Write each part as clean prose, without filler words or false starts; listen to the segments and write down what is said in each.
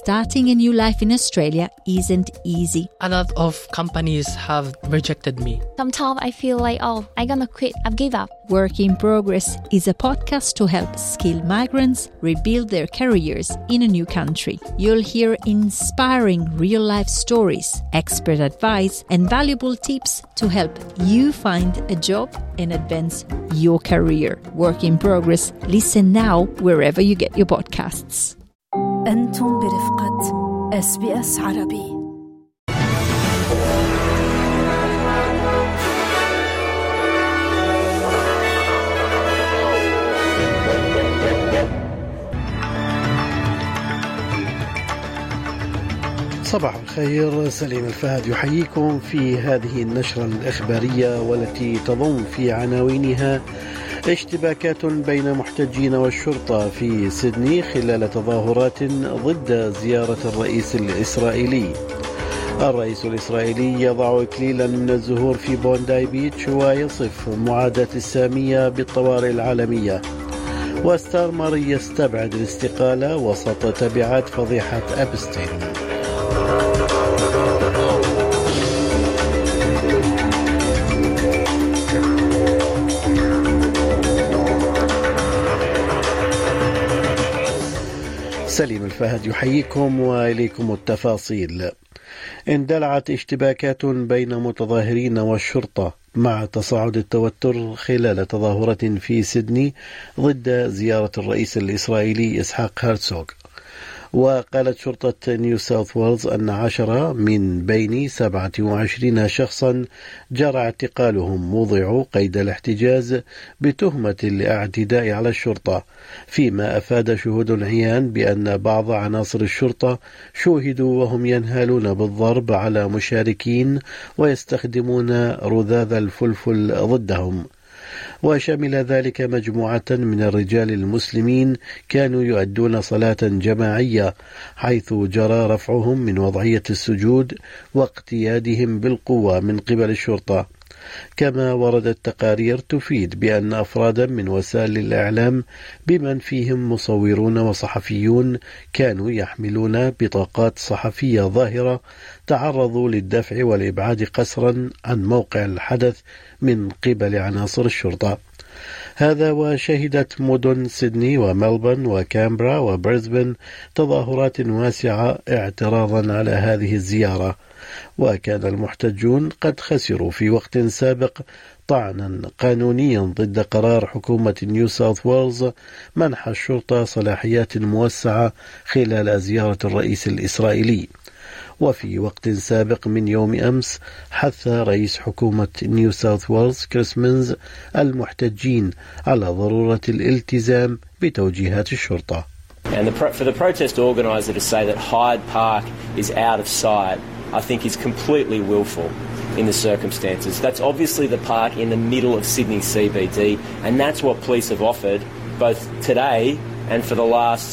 starting a new life in Australia isn't easy. A lot of companies have rejected me. Sometimes I feel like, I'm gonna quit, I've give up. Work in Progress is a podcast to help skilled migrants rebuild their careers in a new country. You'll hear inspiring real-life stories, expert advice, and valuable tips to help you find a job and advance your career. Work in Progress. Listen now wherever you get your podcasts. أنتم برفقة SBS عربي. صباح الخير، سليم الفهد يحييكم في هذه النشرة الإخبارية والتي تضم في عناوينها اشتباكات بين محتجين والشرطة في سيدني خلال تظاهرات ضد زيارة الرئيس الإسرائيلي. الرئيس الإسرائيلي يضع إكليلا من الزهور في بونداي بيتش ويصف معاداة السامية بالطوارئ العالمية. وستارمر يستبعد الاستقالة وسط تبعات فضيحة أبستين. سليم الفهد يحييكم وإليكم التفاصيل. اندلعت اشتباكات بين متظاهرين والشرطة مع تصاعد التوتر خلال تظاهرة في سيدني ضد زيارة الرئيس الإسرائيلي إسحاق هرتزوغ. وقالت شرطة نيو ساوث ويلز أن 10 من بين 27 شخصا جرى اعتقالهم وضعوا قيد الاحتجاز بتهمة الاعتداء على الشرطة، فيما أفاد شهود عيان بأن بعض عناصر الشرطة شوهدوا وهم ينهالون بالضرب على مشاركين ويستخدمون رذاذ الفلفل ضدهم. وشمل ذلك مجموعة من الرجال المسلمين كانوا يؤدون صلاة جماعية، حيث جرى رفعهم من وضعية السجود واقتيادهم بالقوة من قبل الشرطة. كما وردت تقارير تفيد بأن أفرادا من وسائل الإعلام بمن فيهم مصورون وصحفيون كانوا يحملون بطاقات صحفية ظاهرة تعرضوا للدفع والإبعاد قسرا عن موقع الحدث من قبل عناصر الشرطة. هذا وشهدت مدن سيدني وملبورن وكامبرا وبريسبن تظاهرات واسعة اعتراضا على هذه الزيارة. وكان المحتجون قد خسروا في وقت سابق طعنا قانونيا ضد قرار حكومة نيو ساوث ويلز منح الشرطة صلاحيات موسعة خلال زيارة الرئيس الإسرائيلي. وفي وقت سابق من يوم أمس حث رئيس حكومة نيو ساوث ويلز كريس مينز المحتجين على ضرورة الالتزام بتوجيهات الشرطة. And for the protest organiser to say that Hyde Park is out of sight, I think is completely willful in the circumstances. That's obviously the park in the middle of Sydney CBD, and that's what police have offered both today and for the last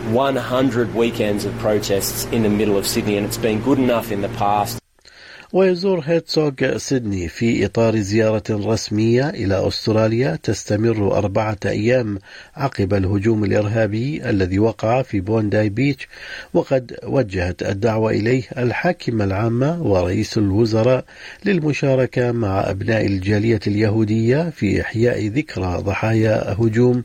100 weekends of protests in the middle of Sydney, and it's been good enough in the past. ويزور هرتزوغ سيدني في إطار زيارة رسمية إلى أستراليا تستمر 4 أيام عقب الهجوم الإرهابي الذي وقع في بونداي بيتش. وقد وجهت الدعوة إليه الحاكمة العامة ورئيس الوزراء للمشاركة مع أبناء الجالية اليهودية في إحياء ذكرى ضحايا هجوم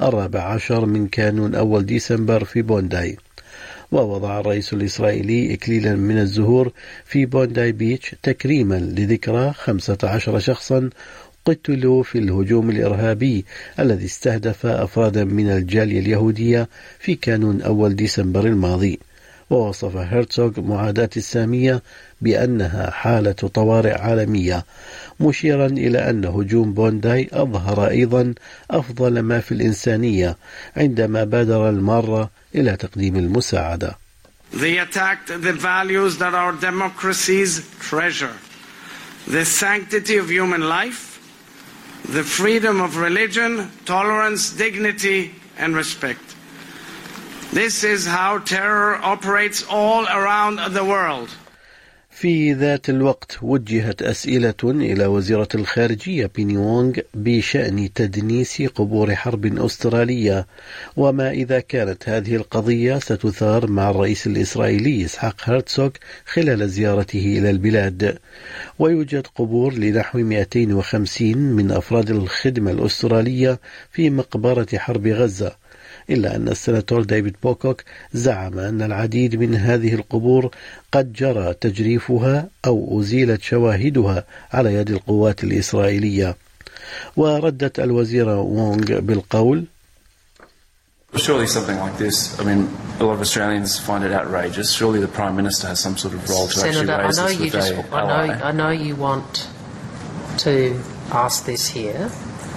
14 من كانون أول ديسمبر في بونداي. ووضع الرئيس الإسرائيلي إكليلا من الزهور في بونداي بيتش تكريما لذكرى 15 شخصا قتلوا في الهجوم الإرهابي الذي استهدف أفرادا من الجالية اليهودية في كانون أول ديسمبر الماضي. ووصف هرتزوغ معاداة السامية بأنها حالة طوارئ عالمية، مشيرا إلى أن هجوم بونداي أظهر أيضا أفضل ما في الإنسانية عندما بادر المارة إلى تقديم المساعدة. They attacked the values that our democracies treasure: the sanctity of human life, the freedom of religion, tolerance, dignity, and respect. This is how terror operates all around the world. في ذات الوقت وجهت أسئلة إلى وزيرة الخارجية بيني وونغ بشأن تدنيس قبور حرب أسترالية، وما إذا كانت هذه القضية ستثار مع الرئيس الإسرائيلي إسحاق هرتزوغ خلال زيارته إلى البلاد. ويوجد قبور لنحو 250 من أفراد الخدمة الأسترالية في مقبرة حرب غزة، إلا أن السناتور ديفيد بوكوك زعم أن العديد من هذه القبور قد جرى تجريفها أو أزيلت شواهدها على يد القوات الإسرائيلية. وردت الوزيرة وونغ بالقول: Surely something like this, I mean, a lot of Australians find it outrageous. Surely the Prime Minister has some sort of role to actually raise this with the I know you want to ask this here,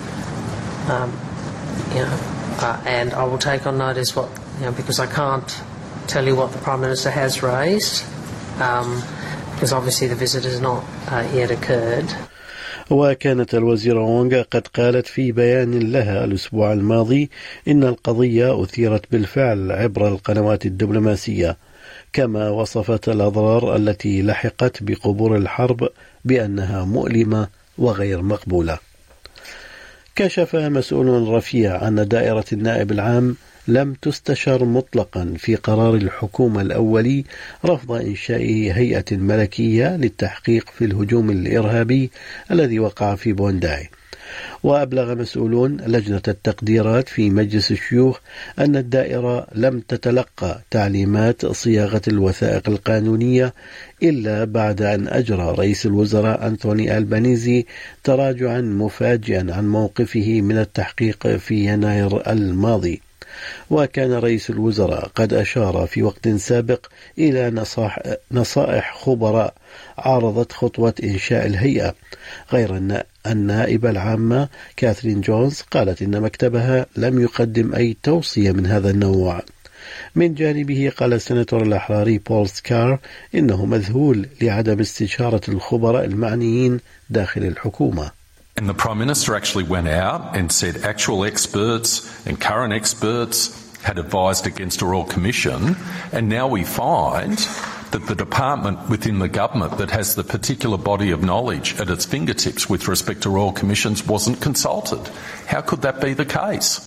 and I will take on notice what, because I can't tell you what the Prime Minister has raised, because obviously the visit has not yet occurred. وكانت الوزيرة وونغ قد قالت في بيان لها الأسبوع الماضي إن القضية أثيرت بالفعل عبر القنوات الدبلوماسية، كما وصفت الأضرار التي لحقت بقبور الحرب بأنها مؤلمة وغير مقبولة. كشف مسؤول رفيع أن دائرة النائب العام لم تستشر مطلقا في قرار الحكومة الأولي رفض إنشاء هيئة ملكية للتحقيق في الهجوم الإرهابي الذي وقع في بونداي. وأبلغ مسؤولون لجنة التقديرات في مجلس الشيوخ أن الدائرة لم تتلقى تعليمات صياغة الوثائق القانونية إلا بعد أن أجرى رئيس الوزراء أنتوني ألبانيزي تراجعا مفاجئا عن موقفه من التحقيق في يناير الماضي. وكان رئيس الوزراء قد أشار في وقت سابق إلى نصائح خبراء عارضت خطوة إنشاء الهيئة، غير أن النائبة العامة كاثرين جونز قالت إن مكتبها لم يقدم أي توصية من هذا النوع. من جانبه قال السناتور الأحراري بول سكار إنه مذهول لعدم استشارة الخبراء المعنيين داخل الحكومة. And the Prime Minister actually went out and said actual experts and current experts had advised against a Royal Commission, and now we find that the department within the government that has the particular body of knowledge at its fingertips with respect to Royal Commissions wasn't consulted. How could that be the case?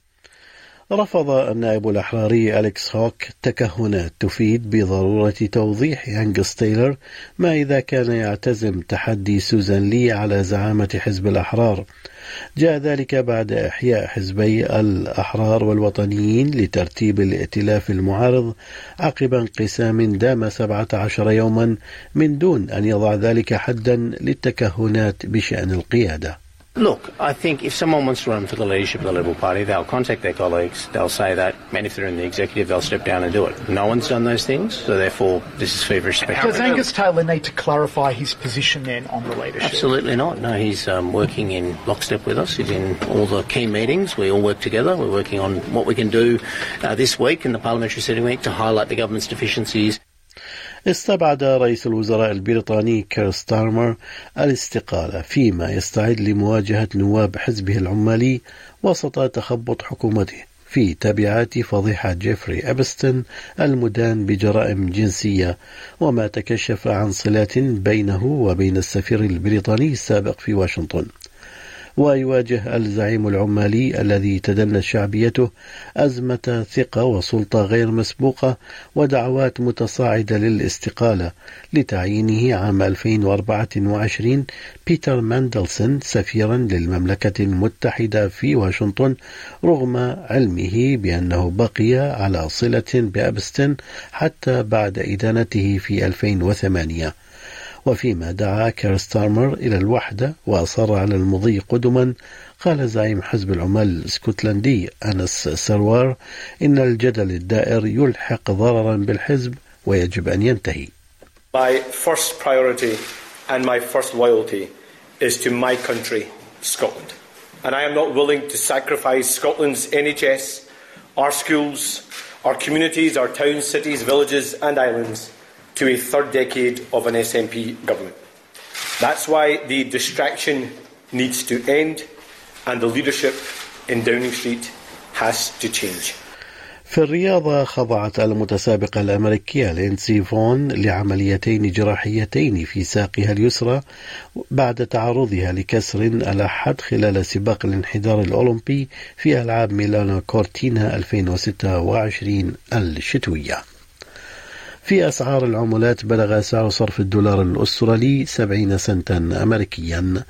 رفض النائب الأحراري أليكس هوك تكهنات تفيد بضرورة توضيح أنجس تايلر ما إذا كان يعتزم تحدي سوزان لي على زعامة حزب الأحرار. جاء ذلك بعد إحياء حزبي الأحرار والوطنيين لترتيب الائتلاف المعارض عقب انقسام دام 17 يوما من دون أن يضع ذلك حدا للتكهنات بشأن القيادة. Look, I think if someone wants to run for the leadership of the Liberal Party, they'll contact their colleagues, they'll say that, and if they're in the executive, they'll step down and do it. No one's done those things, so therefore this is feverish speculation. Does Angus Taylor need to clarify his position then on the leadership? Absolutely not. No, he's working in lockstep with us. He's in all the key meetings. We all work together. We're working on what we can do this week in the parliamentary sitting week to highlight the government's deficiencies. استبعد رئيس الوزراء البريطاني كير ستارمر الاستقالة فيما يستعد لمواجهة نواب حزبه العمالي وسط تخبط حكومته في تبعات فضيحة جيفري أبستن المدان بجرائم جنسية، وما تكشف عن صلات بينه وبين السفير البريطاني السابق في واشنطن. ويواجه الزعيم العمالي الذي تدنت شعبيته أزمة ثقة وسلطة غير مسبوقة ودعوات متصاعدة للاستقالة لتعيينه عام 2024 بيتر ماندلسون سفيرا للمملكة المتحدة في واشنطن، رغم علمه بأنه بقي على صلة بأبستن حتى بعد إدانته في 2008. وفيما دعا كير ستارمر إلى الوحدة وأصر على المضي قدما، قال زعيم حزب العمال الاسكتلندي أنس سروار إن الجدل الدائر يلحق ضررا بالحزب ويجب أن ينتهي. My first priority and my first loyalty is to my country, Scotland. And I am not willing to sacrifice Scotland's NHS, our schools, our communities, our towns, cities, villages and islands to a third decade of an SNP government. That's why the distraction needs to end and the leadership in Downing Street has to change. في الرياضة خضعت المتسابقة الأمريكية لينسي فون لعمليتين جراحيتين في ساقها اليسرى بعد تعرضها لكسر ألحد خلال سباق الانحدار الأولمبي في ألعاب ميلانو كورتينا 2026 الشتوية. في أسعار العملات بلغ سعر صرف الدولار الأسترالي 70 سنتا أمريكيا.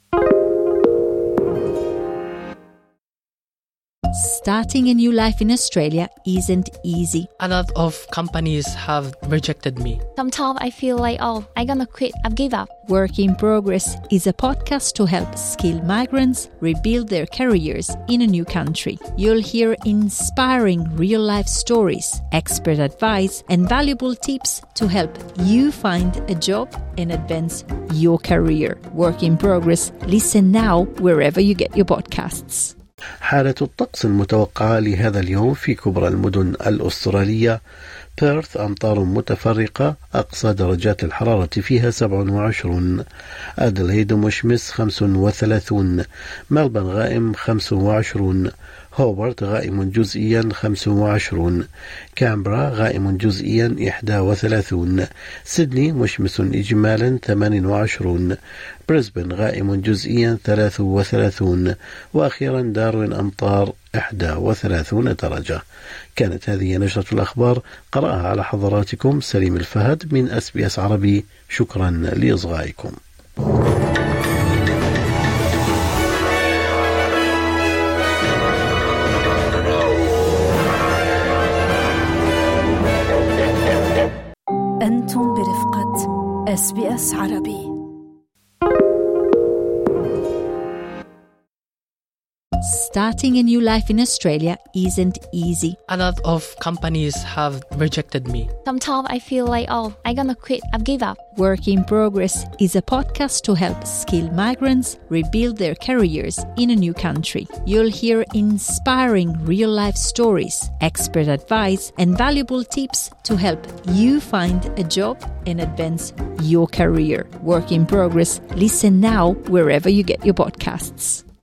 Starting a new life in Australia isn't easy. A lot of companies have rejected me. Sometimes I feel like, I'm gonna quit. I've given up. Work in Progress is a podcast to help skilled migrants rebuild their careers in a new country. You'll hear inspiring real-life stories, expert advice, and valuable tips to help you find a job and advance your career. Work in Progress. Listen now wherever you get your podcasts. حالة الطقس المتوقعة لهذا اليوم في كبرى المدن الأسترالية: بيرث أمطار متفرقة أقصى درجات الحرارة فيها 27، أدليد مشمس 35، ملبن غائم 25، هوبرت غائم جزئيا 25، كامبرا غائم جزئيا 31، سيدني مشمس إجمالا 28، بريسبن غائم جزئيا 33، وأخيرا داروين أمطار 31 درجة. كانت هذه نشرة الأخبار قرأها على حضراتكم سليم الفهد من SBS عربي. شكرا لإصغائكم. أنتم برفقة SBS عربي. Starting a new life in Australia isn't easy. A lot of companies have rejected me. Sometimes I feel like, I'm gonna quit. I've given up. Work in Progress is a podcast to help skilled migrants rebuild their careers in a new country. You'll hear inspiring real-life stories, expert advice, and valuable tips to help you find a job and advance your career. Work in Progress. Listen now wherever you get your podcasts.